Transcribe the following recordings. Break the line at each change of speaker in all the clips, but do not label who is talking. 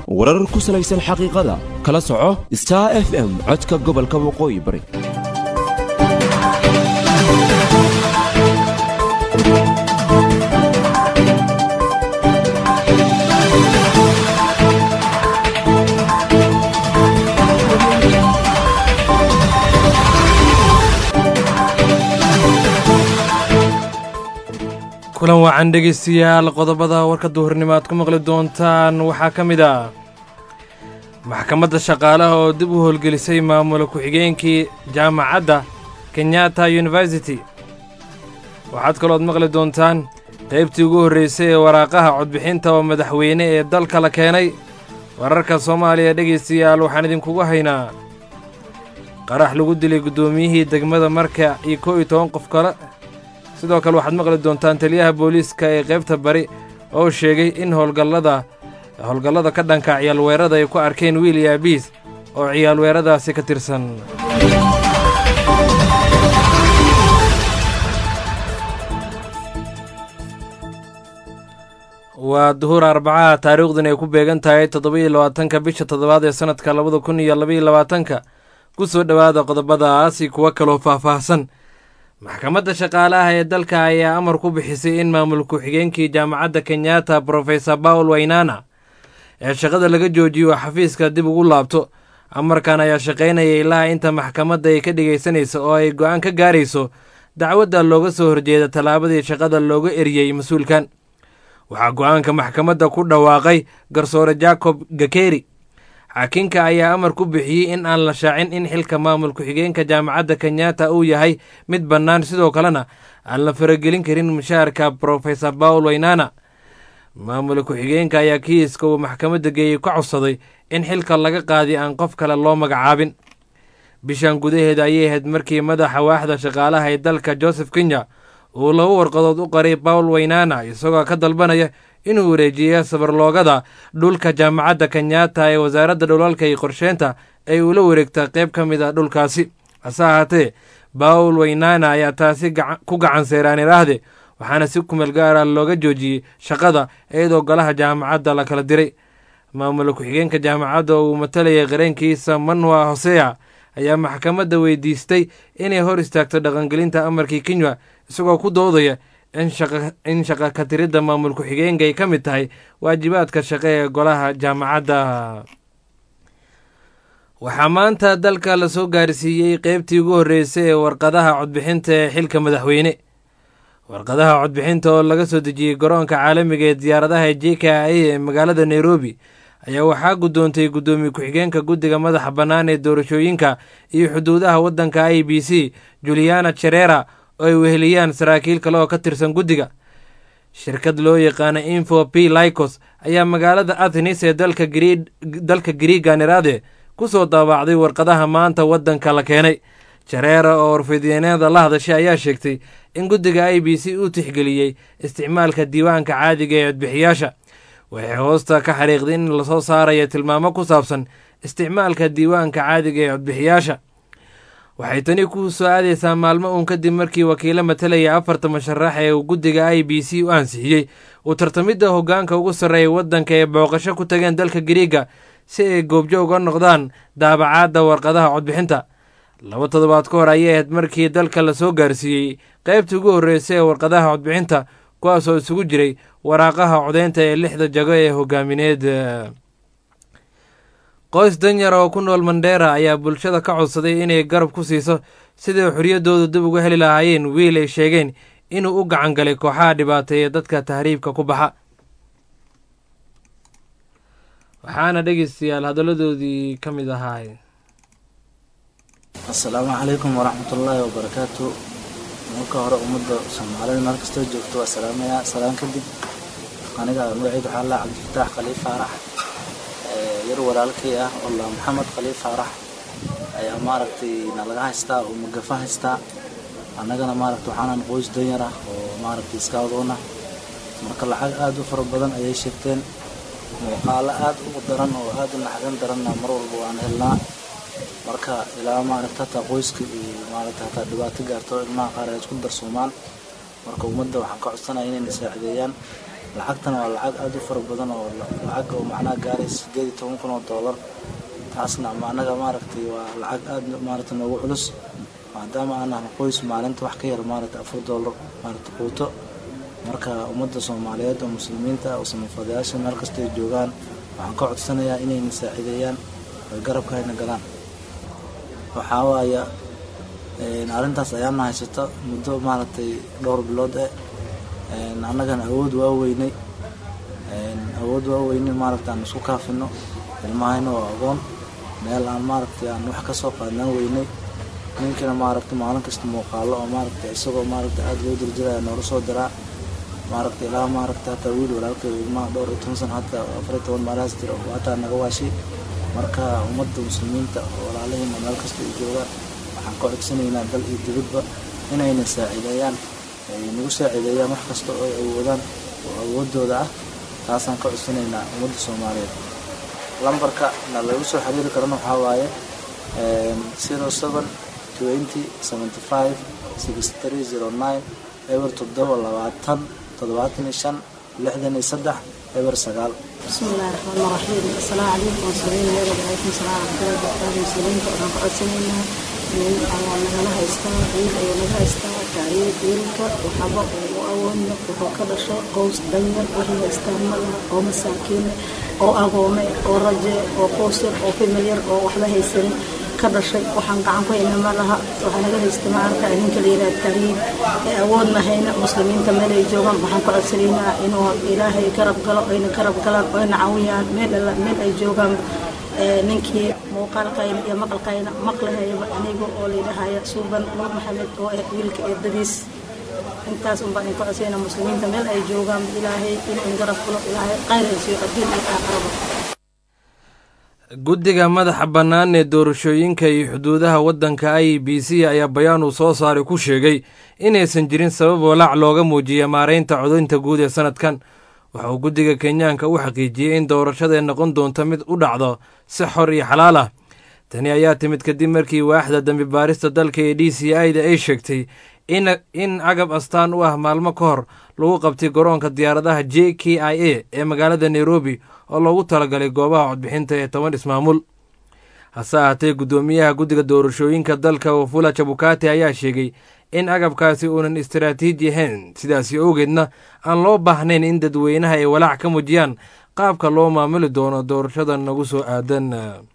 warar ku salaysan xaqiiqada kala soco Star FM codka gobolka waqooyi bari
kulan wacan dhegeystayaal qodobada warka duhurnimada ku maqli doontaan waxaa ka mid ah maxkamadda shaqaalaha oo dib u howlgelisay maamula ku-xigeenkii jaamacadda Kenyatta University waxaad kalood maqli doontaan qaybtii ugu horreysay ee waraaqaha codbixinta oo madaxweyne ee dalka la keenay wararka Soomaaliya dhegeystayaal waxaan idinkugu haynaa qarax lagu dilay gudoomiyihii degmada Marka iyo 12 qof kale sidoo kale waxaad maqli doontaan taliyaha booliiska ee qaybta bari oo sheegay in howlgallada ka dhanka ciyaal weerarada ay ku arkeen wiil iyo aabiis oo ciyaal weeraradaasi ka tirsan waa duhur Arbacaha taariikhdan ay ku beegan tahay 27 bisha 7 ee sanadka 2022 ku soo dhawaada qodobadaasi kuwa kale oo faahfaahsan maxkamadda shaqaalaha ee dalka ayaa amar ku bixisay in maamul ku-xigeenkii jaamacadda Kenyatta Professor Paul Wainana ee shaqada laga joojiyo xafiiska dib ugu laabto amarkan ayaa shaqaynaya ilaa inta maxkamadda ay ka dhigaysanayso oo ay go'aan ka gaarayso dacwadda looga soo horjeeda tallaabadii shaqada looga eriyay mas'uulkan waxaa go'aanka maxkamadda ku dhawaaqay garsoore Jacob Gakeri xakinka ayaa amar ku bixiyay in aan la shaacin in xilka maamul ku-xigeenka jaamacadda Kenyatta uu yahay mid bannaan sidoo kalena aan la faragelin karin mushaharka Professor Paul Wainana maamul ku-xigeenka ayaa kiiska uu maxkamadda geeyay ka codsaday in xilka laga qaadi aan qof kale loo magacaabin bishan gudaheeda ayay ahayd markii madaxa waaxda shaqaalaha ee dalka Joseph Kenya uu laba warqadood u qaray Paul Wainana isagoo ka dalbanaya inuu wareejiyo sabarloogada dhulka jaamacadda Kenyatta ee wasaaradda dhulalka iyo qorsheynta ay ula wareegta qayb ka mid ah dhulkaasi hase ahaatee Paul Wainana ayaa taasi ku gacan seeraan iraahde waxaana si kumeel gaar ah looga joojiyey shaqada iyadoo golaha jaamacadda la kala diray maamul ku-xigeenka jaamacadda uu matalayay qareenkiisa Manwa Hosea ayaa maxkamadda weydiistay inay hor istaagto dhaqangelinta amarkii Kenya isagoo ku doodaya in shaqa ka tiridda maamul ku-xigeenka ay ka mid tahay waajibaadka shaqo ee golaha jaamacadda waxaa maanta dalka la soo gaarsiiyey qaybtii ugu horreysay ee warqadaha codbixinta ee xilka madaxweyne warqadaha codbixinta oo laga soo dejiyey garoonka caalamiga ee diyaaradaha JKIA ee magaalada Nairobi ayaa waxaa gudoontay gudoomiye ku-xigeenka guddiga madaxa bannaan ee doorashooyinka iyo xuduudaha waddanka IEBC Juliana Cherera oo ay weheliyaan saraakiil kale oo ka tirsan guddiga shirkad loo yaqaano Info P Lycos ayaa magaalada Athens ee dalka Greega Nirade ku soo daabacday warqadaha maanta waddanka la keenay Cherera oo warfidyeennada la hadashay ayaa sheegtay in guddiga IEBC uu tixgeliyey isticmaalka diiwaanka caadiga ee codbixiyaasha waxay hoosta ka xariiqday in la soo saarayo tilmaamo ku saabsan isticmaalka diiwaanka caadiga ee codbixiyaasha waxay tani ku soo aadaysaa maalmo uun kadib markii wakiilo matalaya 4 musharax ee uu guddiga IEBC u ansixiyey uu tartamidda hoggaanka ugu sarreeya waddanka ee booqasho ku tageen dalka Greega si ay goobjoog uga noqdaan daabacaadda warqadaha codbixinta 2 toddobaad ka hor ayay ahayd markii dalka la soo gaarsiiyey qaybtii ugu horreysay ee warqadaha codbixinta kuwaasoo isugu jiray waraaqaha codeynta ee 6 jago ee hogaamineed qoys danyar oo ku nool Mandera ayaa bulshada ka codsaday inay garab ku siiso sidii xorriyadooda dib uga heli lahaayeen wiil ay sheegeen inuu u gacan galay kooxaha dhibaateeya dadka tahriibka ku baxa waxaana dhegeystayaal hadaladoodii ka mid ahaa
السلام عليكم ورحمة الله وبركاته. marka hore umada Soomaaliyeed meel kasta joogto waa salaamaya salaan kadib aniga magaciidu waxa la Cabdifataah Khaliif Faarax yar walaalkay ah Allah Maxamed Khaliif Faarax ayaa maaragtay nalaga haystaa oo magafa haystaa anagana maaragtay waxaan qoys danyar ah oo maaragtay iska wadoona marka lacag aad u fara badan ayay sheegteen muuqaal aad u daran oo aad u naxdin daran mar walba waan helnaa marka ilaa maaragtay qoyska maaragtay dhibaato gaarto ilmaha qaar ay isku darsoomaan marka umada waxaan ka codsanayaa inay saacideeyaan lacagtana waa lacag aad u fara badan oo lacag oo macnaha gaaraysa $18,000 taasna anaga maaragtay waa lacag aad maaragtay noogu culus maadaama aan qoys maalinta wax ka yar maaragtay $4 maaragtay quuto marka ummadda Soomaaliyeed oo muslimiinta oo samafadayaasha meel kasta ay joogaan waxaan ka codsanayaa inay nasaacideeyaan oo garabkayna galaan waxaa waaya arrintaas ayaan haysato muddo maaragtay dhowr bilood annagana awood waa weynay maaragtay aan isku kaafino ilmahayna waa agoon meel aan maaragtay aan wax ka soo qaadnaan weynay ninkana maaragtay maalin kasta muuqaalo oo maaragtay isagoo maaragtay aad loo dirjiraya noola soo diraa maaragtay ilaa maaragtay hataa wiil walaalkay ilmaha dhowr iyo 10 sano hataa 14 maalahaas jiro waataa naga waashay marka ummadda muslimiinta walaalahayna meel kasta ay joogaan waxaan ka codsanaynaa dal iyo dibadba inayna saacideeyaan nagu saacideeyaan wax kasta oo ay awoodaan oo awoodooda ah taasaan ka codsanaynaa ummadda Soomaaliyeed lambarka lagu soo xiriiri karana waxaa waaye 07 20 75 6309 eber 7 25 63 eber 9
بسم الله الرحمن الرحيم السلام عليكم وعليكم السلام ورحمة الله وبركاته مسلمين كنا قعدنا من أنا هايستان عيد أنا هايستان تعيد عيدك وحبق وأول وكذا شيء قوس دنيا وهي استعمال أو مساكين أو أقوم أو رجع أو قوسر أو في مليار أو واحدة هيسن كذا شيء وحنق عنكم إنما لها وحنا جه استماع كأنهم كليرة التاريخ أولنا هنا مسلمين تملي جوهم وحنق أرسلنا إنه إلهي كرب قلب إن كرب قلب وإن عويان من أي جوهم ninkii muuqaalkayna iyo maqalkayna maqlahay aniga oo leeyahay suuban Nuur Maxamed oo wiilka eedadiis intaas un baan ku codsanaa muslimiinta meel ay joogaan ilaahay inuu garab galo ilaahay qayraysiyo adduun iyo aakhiraba
guddiga madaxa bannaan ee doorashooyinka iyo xuduudaha waddanka IEBC ayaa bayaan uu soo saaray ku sheegay inaysan jirin sabab walaac looga muujiyo maareynta codaynta guud ee sanadkan waxa uu guddiga Kenyaanka u xaqiijiyay in doorashada ay noqon doonto mid u dhacdo si xor iyo xalaal ah tani ayaa timid kadib markii waaxda dambi baarista dalka ee DCI-da ay sheegtay in agab astaan u ah maalmo ka hor lagu qabtay garoonka diyaaradaha JKIA ee magaalada Nairobi oo loogu talagalay goobaha codbixinta ee 10 ismaamul hase ahaatee guddoomiyaha guddiga doorashooyinka dalka Wafula Chebukati ayaa sheegay in agabkaasi uunan istiraatiiji ahayn sidaasi awgeedna aan loo baahnayn in dadweynaha ay walaac ka muujiyaan qaabka loo maamuli doono doorashada nagu soo aadan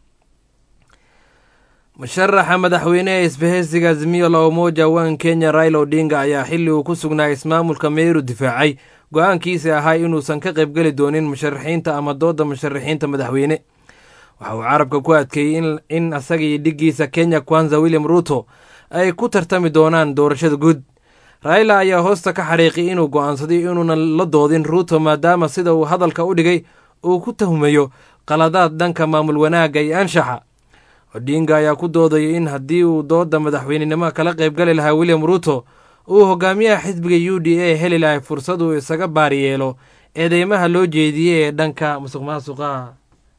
musharaxa madaxweynaha isbahaysiga Azimio la Umoja One Kenya Raila Odinga ayaa xilli uu ku sugnaa ismaamulka Meru difaacay go'aankiisa ahaa inuusan ka qayb gali doonin musharaxiinta ama dooda musharaxiinta madaxweyne waxa uu carabka ku adkeeyay in asaga iyo dhigiisa Kenya Kwanza William Ruto ay ku tartami doonaan doorashada guud Raila ayaa hoosta ka xariiqay inuu go'aansaday inuunan la doodin Ruto maadaama sida uu hadalka u dhigay uu ku tuhmayo qaladaad dhanka maamul wanaagga iyo anshaxa Odinga ayaa ku doodayay in haddii uu dooda madaxweynenimo kala qayb gali lahaa William Ruto uu hogaamiyaha xisbiga UDA heli lahaa fursad uu isaga baariyeelo eedeymaha loo jeediyay ee dhanka musuqmaasuqa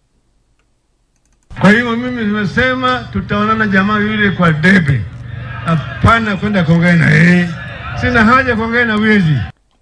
Kwa hiyo mimi nimesema tutaonana jamaa yule kwa debe. Hapana kwenda kuongea na yeye. Sina haja kuongea na wezi.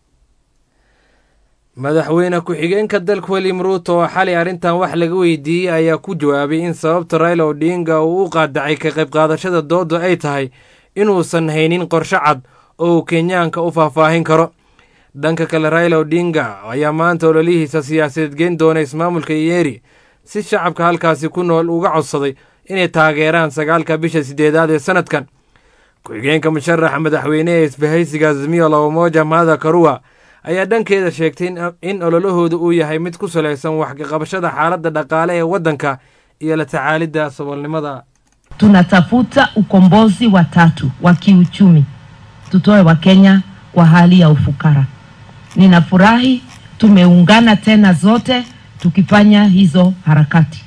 madaxweyne ku-xigeenka dalka William Ruto oo xalay arrintan wax laga weydiiyay ayaa ku jawaabay in sababta Raila Odinga uu u qaadacay ka qayb qaadashada dooda ay tahay inuusan haynin qorshe cad oo Kenyaanka u faahfaahin karo dhanka kale Raila Odinga ayaa maanta ololihiisa siyaasadeed geen doona ismaamulka Nyeri si shacabka halkaasi ku nool uga codsaday inay taageeraan 9 bisha 8 ee sanadkan ku-xigeenka musharaxa madaxweynaha isbahaysiga Azimio la Umoja Martha Karua ayaa dhankeeda sheegtay in ololahoodu uu yahay mid ku saleysan wax ka qabashada xaaladda dhaqaale ee waddanka iyo la tacaalidda saboolnimada
tunatafuta ukombozi wa tatu wa kiuchumi tutoe wa Kenya kwa hali ya ufukara ninafurahi tumeungana tena zote tukifanya hizo harakati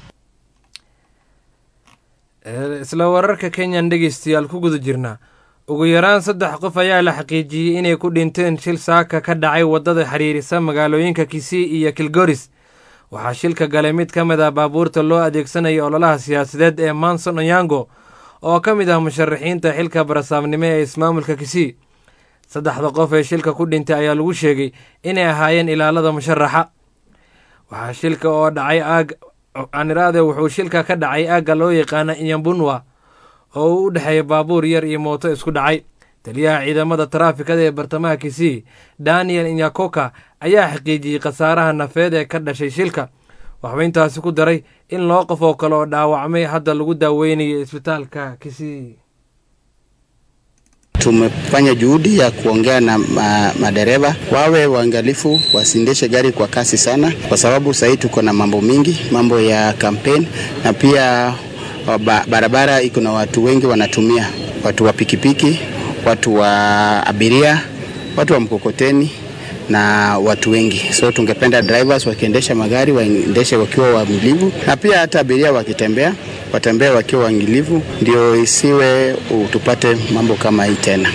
isla wararka Kenya dhageystayaal ku guda jirna ugu yaraan 3 qof ayaa la xaqiijiyay inay ku dhinteen shil saaka ka dhacay wadada xiriirisa magaalooyinka Kisii iyo Kilgoris waxaa shilka galay mid ka mid ah baabuurta loo adeegsanayo ololaha siyaasadeed ee Manson Onyango oo ka mid ah musharaxiinta xilka barasaamnimo ee ismaamulka Kisii saddexda qof ee shilka ku dhintay ayaa lagu sheegay inay ahaayeen ilaalada musharaxa. waxaa shilka oo dhacay wuxuu shilka ka dhacay aagga loo yaqaana Inyambunwa oo u dhexeeya baabuur yar iyo mooto isku dhacay. taliyaha ciidamada taraafikada ee bartamaha Kisii Daniel Inyakoka ayaa xaqiijiyey khasaaraha nafeed ee ka dhashay shilka. waxaa intaasi ku daray in loo qof oo kale oo dhaawacmay hadda lagu daaweynayo isbitaalka Kisii.
Tumefanya juhudi ya kuongea na madereva wawe waangalifu, wasiendeshe gari kwa kasi sana, kwa sababu sasa tuko na mambo mingi, mambo ya campaign, na pia barabara iko na watu wengi wanatumia, watu wa pikipiki, watu wa abiria, watu wa mkokoteni na watu wengi. So tungependa drivers wakiendesha magari waendeshe wakiwa waangalifu, na pia hata abiria wakitembea watembee wakiwa waangalifu, ndio isiwe tupate mambo kama hii tena.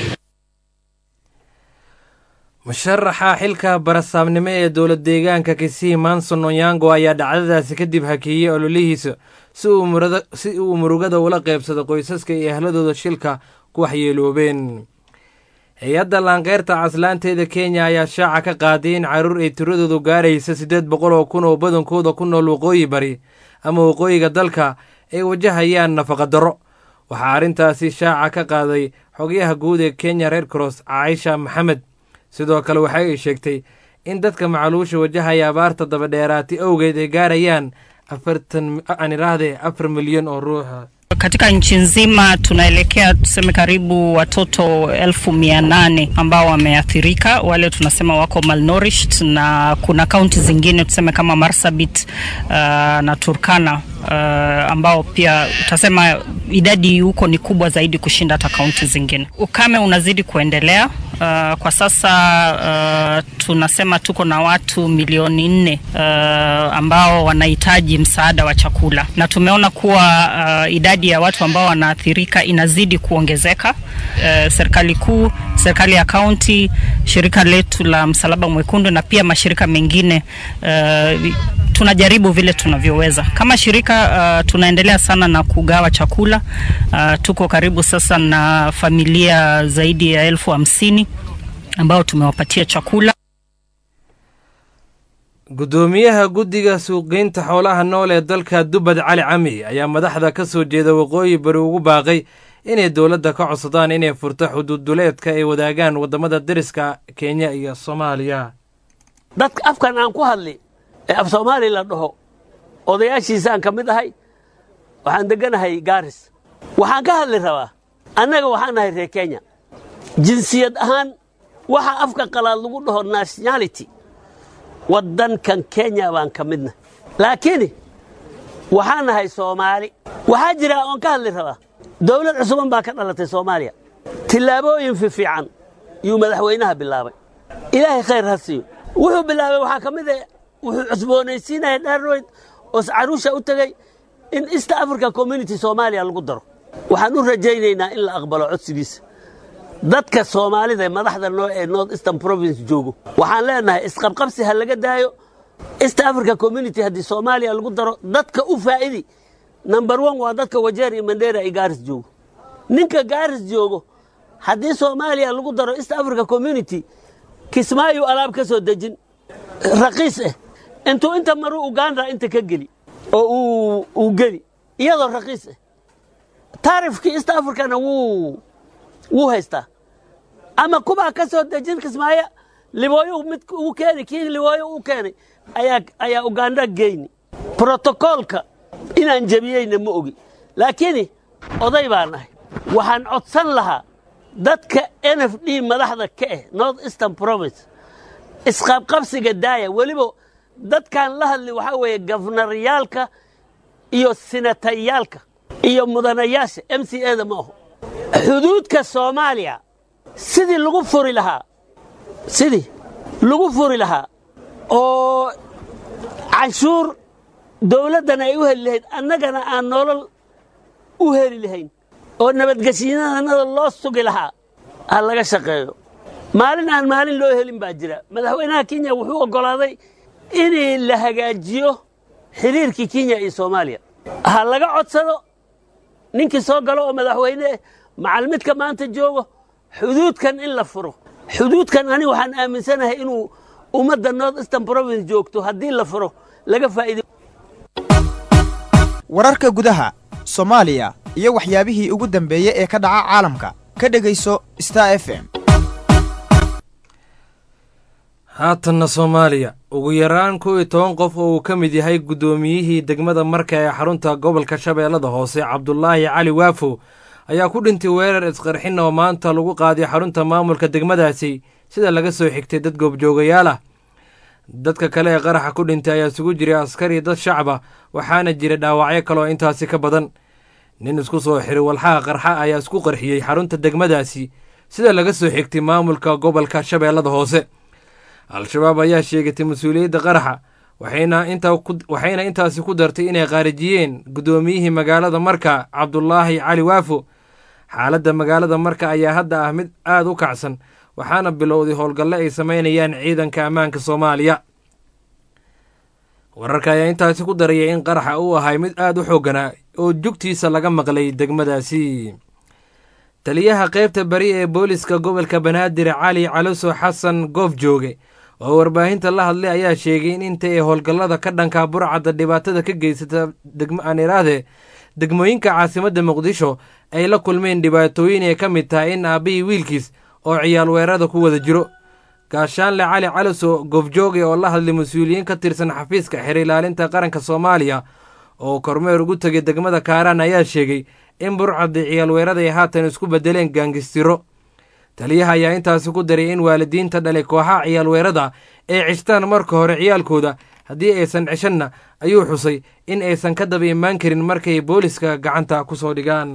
musharaxa xilka barasaabnimo ee dowlad deegaanka Kisii Manson Onyango ayaa dhacdadaasi kadib hakiyey ololihiisa si uu murugada ula qaybsado qoysaska iyo ahladooda shilka ku waxyeeloobeen. hay-adda laanqeyrta caslaanteeda Kenya ayaa shaaca ka qaaday in caruur ay tiradoodu gaaraysa 800,000 oo badankooda ku nool waqooyi bari ama waqooyiga dalka ay wajahayaan nafaqa darro. waxaa arrintaasi shaaca ka qaaday xogayaha guud ee Kenya Red Cross Aisha Maxamed. sidoo kale waxa ay sheegtay in dadka macaluusha wajahaya abaarta daba dheeraatay awgeed ay gaarayaan 4 milyan oo ruux.
Katika nchi nzima tunaelekea tuseme karibu watoto 1800 ambao wameathirika, wale tunasema wako malnourished, na kuna kaunti zingine tuseme kama Marsabit na Turkana ambao pia utasema idadi huko ni kubwa zaidi kushinda hata kaunti zingine. Ukame unazidi kuendelea. Kwa sasa tunasema tuko na watu milioni 4 ambao wanahitaji msaada wa chakula, na tumeona kuwa idadi ya watu ambao wanaathirika inazidi kuongezeka. Serikali kuu, serikali ya kaunti, shirika letu la Msalaba Mwekundu na pia mashirika mengine tunajaribu vile tunavyoweza. Kama shirika tunaendelea sana na kugawa chakula. Tuko karibu sasa na familia zaidi ya 50,000 ambao tumewapatia chakula.
gudoomiyaha guddiga suuqgeynta xoolaha nool ee dalka Dubad Cali Cami ayaa madaxda ka soo jeeda waqooyi bari ugu baaqay inay dowladda ka codsadaan inay furto xuduuduleedka ay wadaagaan wadamada dariska Kenya iyo Soomaaliya.
dadka afkan aan ku hadli af Soomaali la dhaho odayaashiisa aan kamid ahay, waxaan deganahay Gaaris. waxaan ka hadli rabaa annaga waxaan nahay reer Kenya, jinsiyad ahaan waxa afka qalaad lagu dhaho nationality wadankan Kenya baan kamidna, laakiin waxaan nahay Soomaali. waxaa jira aan ka hadli rabaa dawlad cusub baa ka dhalatay Soomaaliya, tilaabooyin fiican iyo madaxweynaha bilaabay, ilaahay khayr ha siiyo. wuxuu bilaabay waxa kamid ah wuxuu cusboonaysiinay dharroyd oo caruusha u tagay in East Africa Community Soomaaliya lagu daro. waxaan u rajaynaynaa in la aqbalo codsigiisa. dadka Soomaalida madaxda North Eastern Province joogo waxaan leenahay isqabqabsi ha laga daayo. East Africa Community haddii Soomaaliya lagu daro dadka u faa'iidi number 1 waa dadka Wajeer iyo Mandera iyo Gaaris joogo. ninka Gaaris joogo haddii Soomaaliya lagu daro East Africa Community Kismaayo alaab ka soo dejin raqiis ah intuu inta maru Uganda inta ka geli oo uu geli iyadoo raqiis ah. taarifkii East Africana wuu haystaa, ama kuba ka soo dejin Kismaayo libooyo mid uu keenay kii libooyo uu keenay ayaa Uganda geeyni. protocolka inaan jabiyayna ma ogi, laakiin oday baan nahay. waxaan codsan lahaa dadka NFD madaxda ka ah North Eastern Province isqabqabsiga daaya. waliba dadkan la hadli waxa weeye governoryaalka iyo senatayaalka iyo mudanayaasha MCA-da ma aho. xuduudka Soomaaliya sidii lagu furi lahaa oo canshuur dawladdan ay u heli lahayd, annagana aan nolol u heli lahayn, oo nabadgelyada loo sugi lahaa ha laga shaqeeyo. maalin aan maalin loo helin baa jira. madaxweynaha Kenya wuxuu ogolaaday in la hagaajiyo xiriirkii Kenya iyo Soomaaliya. ha laga codsado ninkii soo galo oo madaxweyne macalmidka maanta joogo xuduudkan in la furo. xuduudkan ani waxaan aaminsanahay inuu ummadda North Eastern Province joogto haddii la furo laga faa'iido.
wararka gudaha Soomaaliya iyo waxyaabihii ugu dambeeyay ee ka dhaca caalamka ka dhageyso Star FM.
haatanna Soomaaliya ugu yaraan 11 qof oo uu ka mid yahay gudoomiyihii degmada Marka ee xarunta gobolka Shabeellada Hoose Cabdullaahi Cali Waafo ayaa ku dhintay weerar isqarxin oo maanta lagu qaaday xarunta maamulka degmadaasi sida laga soo xigtay dad goobjoogayaal ah. dadka kale ee qaraxa ku dhintay ayaa isugu jiray askari dad shacab ah waxaana jira dhaawacyo kale oo intaasi ka badan. nin isku soo xiray walxaha qarxa ayaa isku qarxiyey xarunta degmadaasi sida laga soo xigtay maamulka gobolka Shabeellada Hoose. al-shabaab ayaa sheegatay mas'uuliyadda qaraxa waxayna intaasi ku dartay inay qaarijiyeen gudoomiyihii magaalada Marka Cabdullaahi Cali Waafo. xaaladda magaalada Marka ayaa hadda ah mid aad u kacsan waxaana bilowday howlgalle ay sameynayaan ciidanka ammaanka Soomaaliya. wararka ayaa intaasi ku darayay in qaraxa uu ahay mid aad u xoogganaa oo jugtiisa laga maqlay degmadaasi. taliyaha qaybta bari ee booliska gobolka Banaadir Cali Caloso Xasan Goof jooge oo warbaahinta la hadlay ayaa sheegay in inta ay howlgallada ka dhanka burcadda dhibaatada ka geysata degmooyinka caasimadda Muqdisho ay la kulmeen dhibaatooyin ay ka mid tahay in aabihii wiilkiis oo ciyaal weerarada ku wada jiro. gaashaanle Cali Caloso Goof jooge oo la hadlay mas'uuliyiin ka tirsan xafiiska xiriir ilaalinta qaranka Soomaaliya oo kormeer ugu tagay degmada Kaaraan ayaa sheegay in burcadda ciyaal weerarada ay haatan isku bedeleen gaangistiro. taliyaha ayaa intaasi ku daray in waalidiinta dhalay kooxaha ciyaal weerarada ay cishtaan marka hore ciyaalkooda haddii aysan cishanna ayuu xusay in aysan ka daba imaan karin markay booliska gacanta ku soo dhigaan.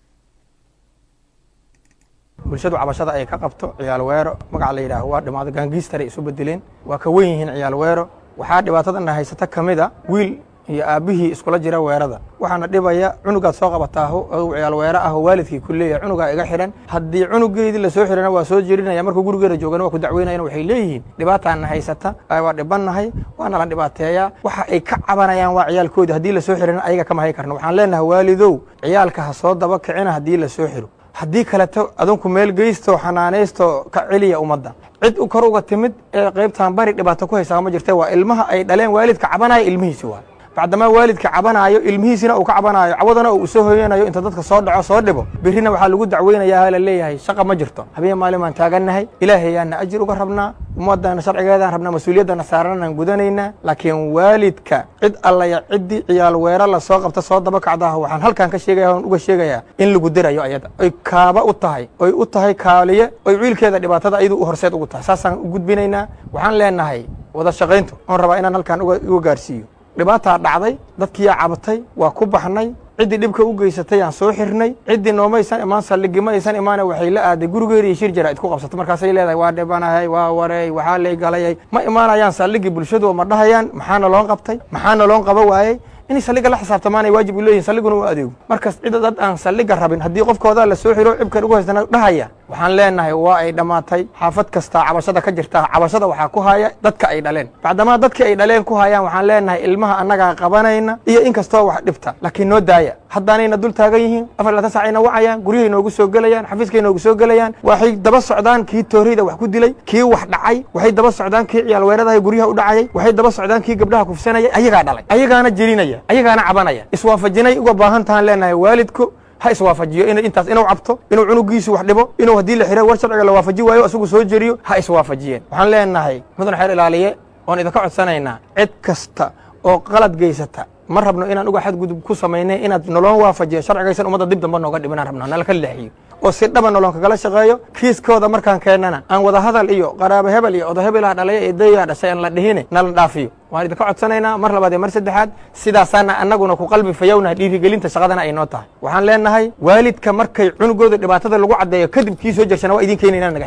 bulshadu cabashada ay ka qabto ciyaal weero magaca la yiraahdo waa dhimaado gaangistare isu bedeleen waa ka weyn yihiin ciyaal weero waxaa dhibaatadan haysata kamida wiil iyo aabihii iskula jira weerada waxaana dhibaya cunugaad soo qabataa oo ciyaal weera ah waalidkii kulleeya cunuga iga xiran haddii cunugeedii la soo xirana waa soo jirinaya markuu gurigeeda joogana waa ku dacweynayaan waxay leeyihiin dhibaataan haysata waa dhibanahay waana la dhibaateeyaa waxa ay ka cabanayaan waa ciyaalkoodii haddii la soo xirana ayaga kama hay karno waxaan leenahay waalidow ciyaalka ha soo daba kicina haddii la soo xiro haddii kaleto adinku meel geysto xanaanaysto ka celiya ummadda cid u kor uga timid ee qaybtaan bari dhibaato ku haysaa ma jirtay waa ilmaha ay dhaleen waalidka cabanaya ilmihiisi waa bacdama waalidka cabanayo ilmihiisina uu ka cabanayo cawadana uu soo hooyanayo inta dadka soo dhaco soo dhibo birina waxa lagu dacweynayaa la leeyahay shaqa ma jirto habeen maalin aan taaganahay ilaahay aan ajir uga rabnaa ummadana sharcigeedaan rabnaa mas'uuliyadana saaranaan gudanayna laakiin waalidka cid alla ya cidi ciyaal weerar la soo qabta soo daba kacdaa waxaan halkan ka sheegayaa uga sheegayaa in lagu dirayo ayada ay kaaba u tahay kaaliye ay wiilkeeda dhibaatada ayadu u horseed ugu tahay saasaan u gudbinaynaa waxaan leenahay wada shaqayntu on rabaa inaan halkan uga gaarsiiyo dhibaataa dhacday dadkii cabatay waa ku baxnay ciddii dhibka u geysatay aan soo xirnay ciddii noomaysan imaan saldhigima aysan imaana waxay la aaday gurigeedii shir jara idku qabsatay markaasay leedahay waa dhibanahay waa wareey waxaa lay galayay ma imaanayaan saldhigii bulshadu ma dhahayaan maxaana loon qabtay maxaana loon qaba waayey in saldhiga la xisaabtamaanay waajib u leeyihiin saldhiguna waa adeego markaas cid dad aan saldhiga rabin haddii qofkooda la soo xiro cibkan ugu haystana dhahaya waxaan leenahay waa ay dhamaatay xaafad kasta cabashada ka jirta cabashada waxaa ku haya dadka ay dhaleen bacdama dadka ay dhaleen ku hayaan waxaan leenahay ilmaha annaga qabanayna iyo in kastoo wax dhibta laakiin noo daaya haddaanayna dul taagan yihiin 4 saacayna wacayaan guryahay noogu soo galayaan xafiiskay noogu soo galayaan waxay daba socdaan kii toorida wax ku dilay kii wax dhacay waxay daba socdaan kii ciyaal weeradaha guryaha u dhacay waxay daba socdaan kii gabdhaha kufsanaya ayaga dhalay ayagaana jirinaya ayagaana cabanaya iswaafajinay uga baahan tahan leenahay waalidku ha iswaafajiyo intaas inuu cabto inuu cunugiisu wax dhibo inuu haddii la xiray war sharciga la waafaji waayo isagu soo jeriyo ha iswaafajiyeen waxaan leenahay mudan xeer ilaaliye oon idinka codsanaynaa cid kasta oo qalad geysata ma rabno inaan uga xadgudub ku samaynay inaad noloon waafajiyo sharcigaysan ummadda dib damba nooga dhibanaan rabnaa nala ka leexiyo oo si dhaba noloon kagala shaqeeyo kiiskooda markaan keennana aan wada hadal iyo qaraabo hebel iyo odo hebelaha dhalaya ee dayaa dhashay aan la dhihine nala dhaafiyo waan idinka codsanaynaa mar labaad iyo mar saddexaad sidaasaana annaguna ku qalbi fayownahay dhiirigelinta shaqadana ay noo tahay waxaan leenahay waalidka markay cunugooda dhibaatada lagu caddeeyo kadib kii soo jershana waa idin keenaynaa naga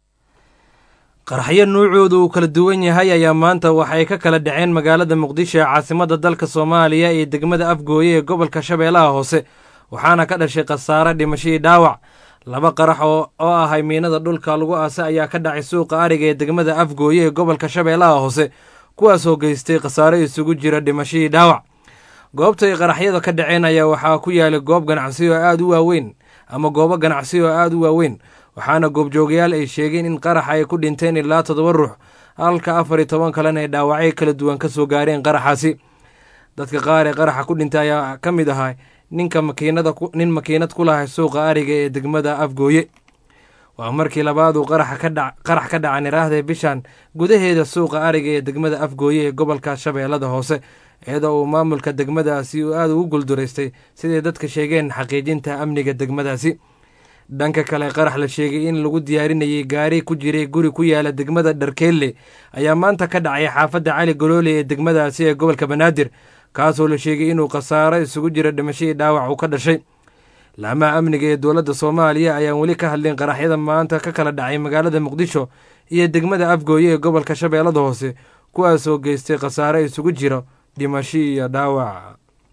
qaraxyo nuucoodu uu kala duwan yahay ayaa maanta waxay ka kala dhaceen magaalada Muqdisho ee caasimadda dalka Soomaaliya iyo degmada Afgooye ee gobolka Shabeellaha Hoose waxaana ka dhashay khasaare dhimasho iyo dhaawac laba qarax oo ahay miinada dhulka lagu aasay ayaa ka dhacay suuqa ariga ee degmada Afgooye ee gobolka Shabeellaha Hoose kuwaas oo geystay khasaare isugu jira dhimasho iyo dhaawac goobta ay qaraxyada ka dhaceen ayaa waxaa ku yaala goob ganacsi oo aad u waaweyn ama goobo ganacsi oo aad u waaweyn waxaana goobjoogayaal ay sheegeen in qaraxa ay ku dhinteen ilaa 7 ruux halka 14 kalena ay dhaawacyo kala duwan ka soo gaareen qaraxaasi. dadka qaar ee qaraxa ku dhintay ayaa ka mid ahaa nin makiinad ku lahay suuqa ariga ee degmada Afgooye. waa markii labaad uu qarax ka dhaca niraahda bishan gudaheeda suuqa ariga ee degmada Afgooye ee gobolka Shabeellada Hoose, iyadoo uu maamulka degmadaasi uu aad ugu guuldareystay sidii dadka sheegeen xaqiijinta amniga degmadaasi. dhanka kale qarax la sheegay in lagu diyaarinayay gaari ku jiray guri ku yaala degmada Dharkeelle ayaa maanta ka dhacay xaafadda Cali Goloole ee degmadaasi ee gobolka Banaadir, kaasoo la sheegay inuu khasaaro isugu jira dhimasho iyo dhaawac uu ka dhashay. laamaha amniga ee dowladda Soomaaliya ayaan weli ka hadlin qaraxyada maanta ka kala dhacay magaalada Muqdisho iyo degmada Afgooye ee gobolka Shabeellada Hoose, kuwaasoo geystay khasaaro isugu jira dhimasho iyo dhaawac.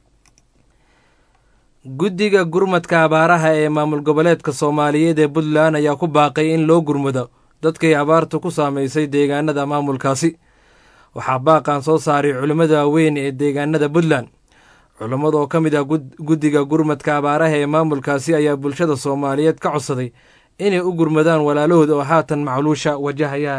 guddiga gurmadka abaaraha ee maamul goboleedka Soomaaliyeed ee Puntland ayaa ku baaqay in loo gurmado dadkay abaartu ku saameysay deegaanada maamulkaasi. waxaa baaqan soo saaray culimmada waaweyn ee deegaanada Puntland. culammada oo ka mid ah guddiga gurmadka abaaraha ee maamulkaasi ayaa bulshada Soomaaliyeed ka codsaday inay u gurmadaan walaalahooda oo haatan macluusha wajahaya.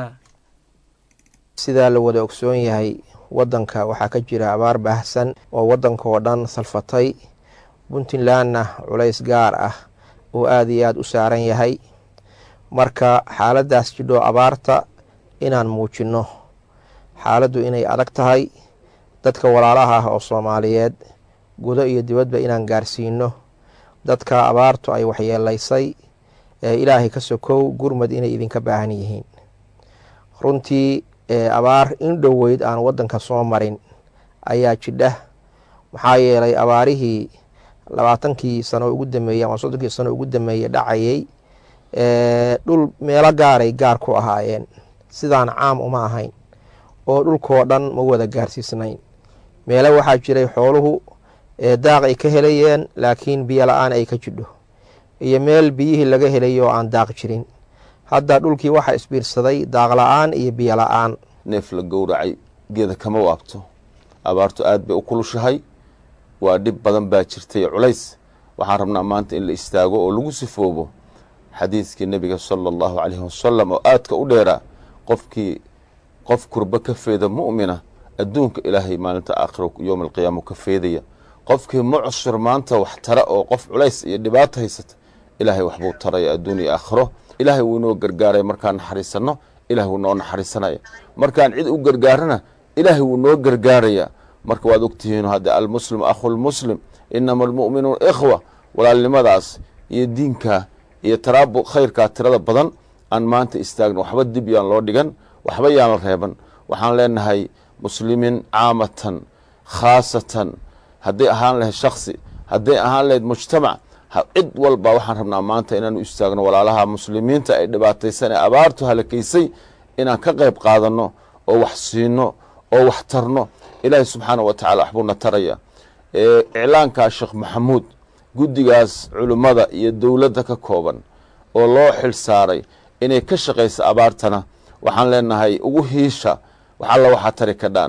sidaa la wada ogsoon yahay, waddanka waxaa ka jira abaar baahsan oo waddanka oo dhan salfatay. Puntlandna culays gaar ah oo aad iyo aad u saaran yahay. marka xaaladaas jidho abaarta inaan muujinno xaaladdu inay adag tahay, dadka walaalaha ah oo Soomaaliyeed gudo iyo dibadba inaan gaarsiino dadka abaartu ay waxyeelaysay ee Ilaahay ka sokow gurmad inay idinka baahan yihiin. runtii abaar in dhoweyd aan waddanka soo marin ayaa jidha, maxaa yeelay abaarihii 20 sano ugu dambeeyay ama 30 sano ugu dambeeyay dhacayay dhul meelo gaaray gaar ku ahaayeen, sidaan caam uma ahayn oo dhulkoo dhan ma wada gaarsiisnayn. meelo waxaa jiray xooluhu daaq ay ka helayeen laakiin biyo la-aan ay ka jidho, iyo meel biyihii laga helayo aan daaq jirin. hadda dhulkii waxaa isbiirsaday daaq la-aan iyo biyo la-aan.
neef la gowracay geeda kama waabto. abaartu aad bay u kulushahay, waa dhib badan baa jirtay culays. waxaan rabnaa maanta in la istaago oo lagu sifoobo xadiiskii nebiga sala allahu calayhi wasalam oo aadka u dheeraa, qof kurba ka feeda mu'mina adduunka ilaahay maalinta aakhiro yowma alqiyaama ka feedaya. qofkii mucsur maanta wax tara oo qof culays iyo dhibaato haysata, ilaahay waxbuu taraya adduun iyo aakhiro. ilaahay wuu inoo gargaaraya markaan naxariisanno, ilaahay wuu noo naxariisanaya. markaan cid u gargaarana ilaahay wuu noo gargaaraya. marka waad ogtihiin hadda almuslim akhulmuslim inama almu'minuun ikhwa. walaalnimadaas iyo diinka iyo taraabu khayrkaa tirada badan aan maanta istaagno. waxba dib yaan loo dhigan, waxba yaan la reeban. waxaan leenahay muslimiin caamatan khaasatan, hadday ahaan lahayd shaksi, hadday ahaan lahayd mujtamac, cid walba waxaan rabnaa maanta inaanu istaagno walaalaha muslimiinta ay dhibaataysan ee abaartu halakaysay, inaan ka qayb qaadanno oo wax siino oo wax tarno. ilaahay subxaana wa tacaala waxbuuna taraya. iclaankaa sheekh maxamuud, guddigaas culimmada iyo dowladda ka kooban oo loo xil saaray inay ka shaqayso abaartana, waxaan leenahay ugu hiisha wax alla waxaa tari ka dhaan.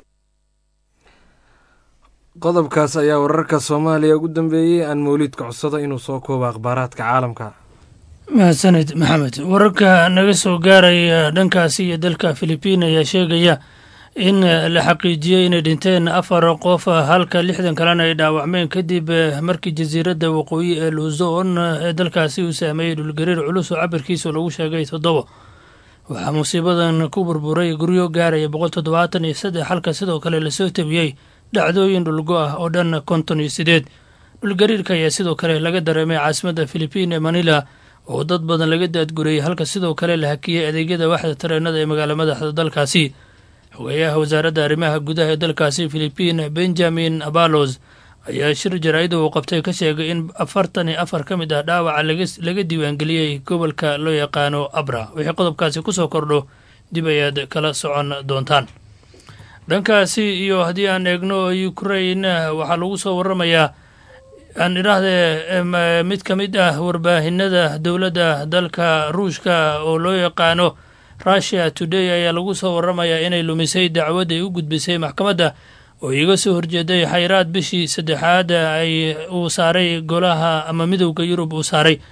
qodobkaas ayaa wararka Soomaaliya ugu dambeeyay. aan mawlidka codsado inuu soo koobo akhbaaraadka caalamka.
mahadsanid maxamed. wararka naga soo gaaraya dhankaasi iyo dalka Filibiin ayaa sheegaya in la xaqiijiyey inay dhinteen 4 qof halka 60 kalena ay dhaawacmeen kadib markii jasiiradda waqooyi ee Luzon ee dalkaasi uu saameeyey dhulgariir culus oo cabirkiisu lagu sheegay 7. waxaa musiibadan ku burburay guryo gaaraya 173 halka sidoo kale lasoo tabiyey dhacdooyin dhulgo ah oo dhan 58. dhulgariirka ayaa sidoo kale laga dareemay caasimadda Filibiin ee Manila oo dad badan laga daadgurayay, halka sidoo kale la hakiyey adeegyada waxda tareenada ee magaalada madaxda dalkaasi. xogeyaha wasaaradda arrimaha gudaha ee dalkaasi Filibiin Benjamin Abalos ayaa shir jaraa'id uu qabtay ka sheegay in 44 ka mid ah dhaawaca laga diiwaangeliyey gobolka loo yaqaano Abra. wixii qodobkaasi ku soo kordho dib ayaad kala socon doontaan. dhankaasi iyo haddii aan eegno Ukraine, waxaa lagu soo waramayaa aan idhaahdee mid ka mid ah warbaahinada dowladda dalka Ruushka oo loo yaqaano Russia Today ayaa lagu soo waramayaa inay lumisay dacwad ay u gudbisay maxkamadda oo iga soo horjeeday xayiraad bishii 3 uu saaray golaha ama midowga Yurub uu saaray.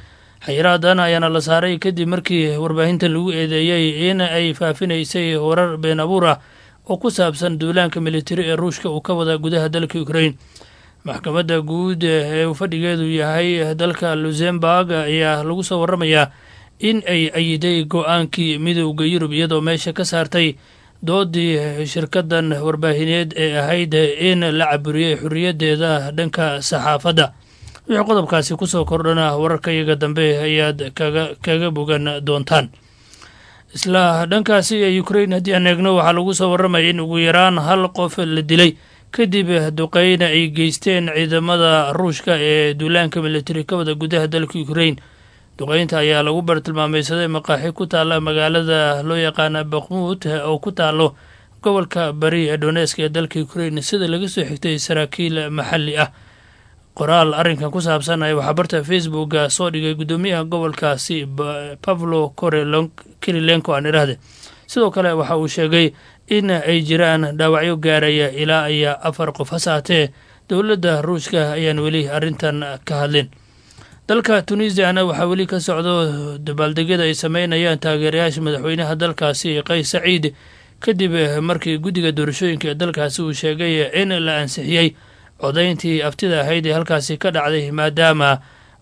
xayiraadan ayaana la saaray kadib markii warbaahinta lagu eedeeyey in ay faafinaysay warar been abuur ah oo ku saabsan duulaanka militari ee ruushka uu ka wada gudaha dalka ukrain. maxkamadda guud ee uu fadhigeedu yahay dalka luxemburg ayaa lagu soo waramayaa in ay ayiday go-aankii midowda yurub iyadoo meesha ka saartay doodii shirkadan warbaahineed ee ahayd in la caburiyey xorriyaddeeda dhanka saxaafadda. wixii qodobkaasi kusoo kordhana wararka iyaga dambe ayaad kaga bogan doontaan. isla dhankaasi ee ukrain haddii aan eegno waxaa lagu soo warramaya in ugu yaraan hal qof la dilay kadib duqeyna ay geysteen ciidamada ruushka ee duulaanka militari ka wada gudaha dalka ukrain. duqeynta ayaa lagu bartilmaamaysaday maqaaxi ku taalla magaalada loo yaqaana bakhmuud oo ku taallo gobolka bari ee donesk ee dalka ukrain sida laga soo xigtay saraakiil maxalli ah. qoraal arrinkan ku saabsan ay waxaa barta facebooka soo dhigay guddoomiyaha gobolkaasi pavlo kirilenko aan idhaahde. sidoo kale waxa uu sheegay in ay jiraan dhaawacyo gaaraya ilaa iyo 4 qof hasaatee dowladda ruushka ayaan weli arrintan ka hadlin. dalka tunisiana waxaa weli ka socdo dabaaldegyada ay sameynayaan taageerayaasha madaxweynaha dalkaasi qays saciid kadib markii guddiga doorashooyinka ee dalkaasi uu sheegay in la ansixiyey codayntii aftida ahayd ee halkaasi ka dhacday maadaama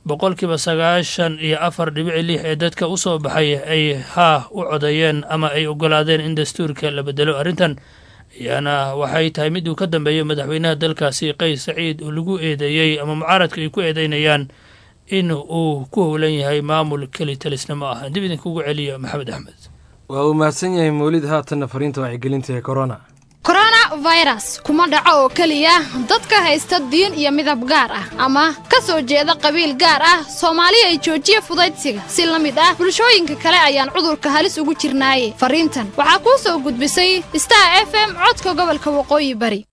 94.6% ee dadka u soo baxay ay haa u codeeyeen ama ay ogolaadeen in dastuurka la bedelo. arrintan ayaana waxay tahay mid uu ka dambeeyo madaxweynaha dalkaasi qays saciid oo lagu eedeeyey ama mucaaradka ay ku eedeynayaan in uu ku howlan yahay maamul keli talisnimo ah. dib idinkugu celiyo maxamed axmed.
waa uu mahadsan yahay mawlid haatanna fariinta wacyigelinta ee
coronavirus kuma dhaco oo keliya dadka haysta diin iyo midab gaar ah ama ka soo jeeda qabiil gaar ah. Soomaaliya ay joojiye fudaydsiga si la mid ah bulshooyinka kale ayaan cudurka halis ugu jirnaaye. fariintan waxaa ku soo gudbisay Star FM codka gobolka Waqooyi Bari.